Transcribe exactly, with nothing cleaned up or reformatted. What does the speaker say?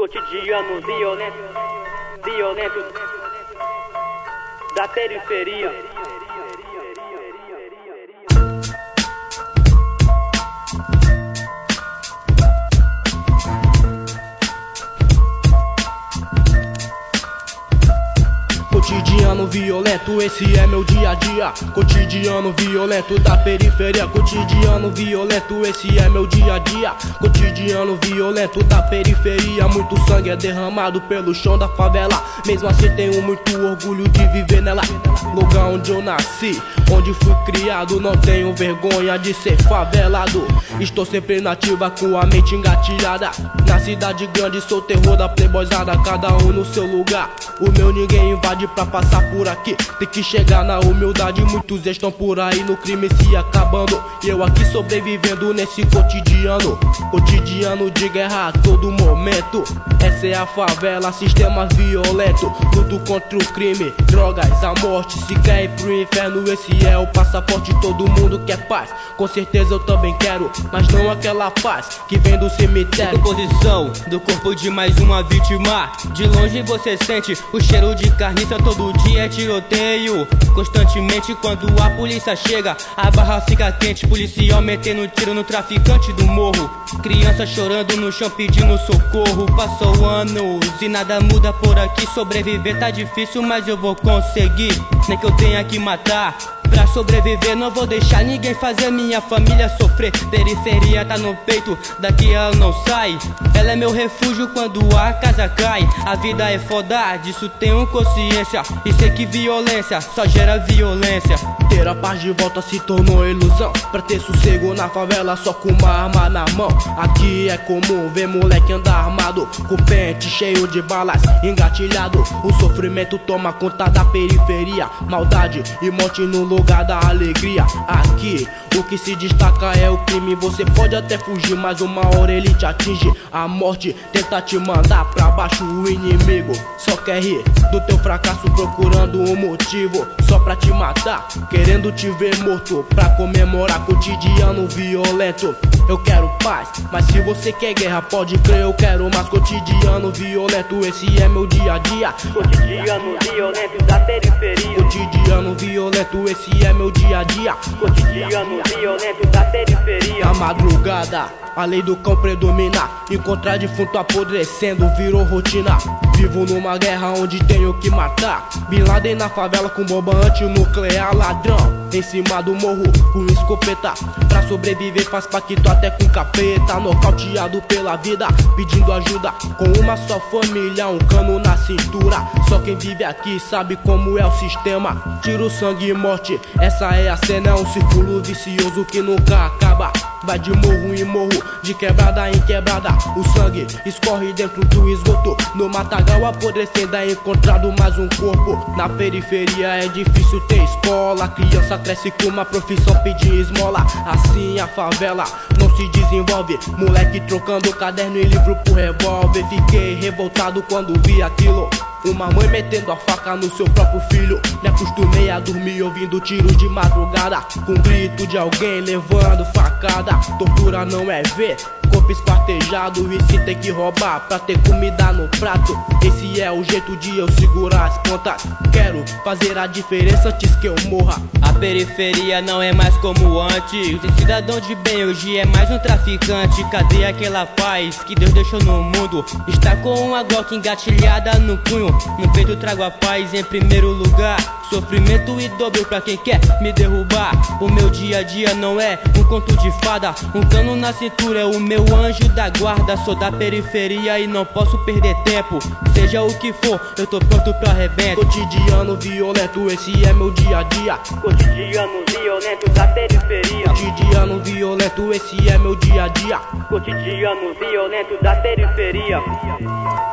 Cotidiano violento, violento da periferia. Cotidiano violento, esse é meu dia a dia. Cotidiano violento da periferia. Cotidiano violento, esse é meu dia a dia. Cotidiano violento da periferia. Muito sangue é derramado pelo chão da favela. Mesmo assim tenho muito orgulho de viver nela. Lugar onde eu nasci, onde fui criado. Não tenho vergonha de ser favelado. Estou sempre nativa com a mente engatilhada. Na cidade grande sou terror da playboyzada. Cada um no seu lugar, o meu ninguém invade pra passar por aqui. Tem que chegar na humildade. Muitos estão por aí no crime se acabando, e eu aqui sobrevivendo nesse cotidiano. Cotidiano de guerra a todo momento. Essa é a favela, sistema violento. Luto contra o crime, drogas, a morte. Se quer ir pro inferno, esse é o passaporte. Todo mundo quer paz, com certeza eu também quero, mas não aquela paz que vem do cemitério. Composição do corpo de mais uma vítima. De longe você sente o cheiro de carniça. Todo dia é tiroteio, constantemente quando a polícia chega a barra fica quente. Policial metendo tiro no traficante do morro. Criança chorando no chão pedindo socorro. Passou anos e nada muda por aqui. Sobreviver tá difícil, mas eu vou conseguir. Nem que eu tenha que matar pra sobreviver, não vou deixar ninguém fazer minha família sofrer. Periferia tá no peito, daqui ela não sai. Ela é meu refúgio quando a casa cai. A vida é foda, disso tenho consciência. E sei que violência só gera violência. Ter a paz de volta se tornou ilusão. Pra ter sossego na favela só com uma arma na mão. Aqui é comum ver moleque andar armado, com pente cheio de balas, engatilhado. O sofrimento toma conta da periferia. Maldade e morte no lugar da alegria. Aqui o que se destaca é o crime. Você pode até fugir, mas uma hora ele te atinge. A morte tenta te mandar pra baixo. O inimigo só quer rir do teu fracasso, procurando um motivo só pra te matar, querendo te ver morto pra comemorar. Cotidiano violento, eu quero paz, mas se você quer guerra pode crer, eu quero mais. Cotidiano violento, esse é meu dia a dia. Cotidiano violento da periferia. Cotidiano violento, esse é meu dia a dia. Cotidiano violento da periferia. Na madrugada, a lei do cão predomina. Encontrar defunto apodrecendo virou rotina. Vivo numa guerra onde tenho que matar. Bin Laden na favela com bomba antinuclear. Ladrão em cima do morro com escopeta. Pra sobreviver faz pacto até com capeta. Nocauteado pela vida, pedindo ajuda. Com uma só família, um cano na cintura. Só quem vive aqui sabe como é o sistema. Tiro, sangue e morte, essa é a cena. É um círculo vicioso que nunca acaba. Vai de morro em morro, de quebrada em quebrada. O sangue escorre dentro do esgoto. No matagal apodrecendo é encontrado mais um corpo. Na periferia é difícil ter escola. Criança cresce com uma profissão, pedir esmola. Assim a favela não se desenvolve. Moleque trocando caderno e livro por revólver. Fiquei revoltado quando vi aquilo. Uma mãe metendo a faca no seu próprio filho. Me acostumei a dormir ouvindo tiros de madrugada, com grito de alguém levando facada. Tortura não é ver corpo esquartejado, e sim tem que roubar pra ter comida no prato. Esse é o jeito de eu segurar as pontas. Quero fazer a diferença antes que eu morra. A periferia não é mais como antes. Ser cidadão de bem hoje é mais um traficante. Cadê aquela paz que Deus deixou no mundo? Está com uma Glock engatilhada no punho. No peito trago a paz em primeiro lugar. Sofrimento e dobro pra quem quer me derrubar. O meu dia a dia não é um conto de fada. Um cano na cintura é o meu anjo da guarda. Sou da periferia e não posso perder tempo. Seja o que for, eu tô pronto pra arrebento. Cotidiano violento, esse é meu dia a dia. Cotidiano violento da periferia. Cotidiano violento, esse é meu dia a dia. Cotidiano violento da periferia.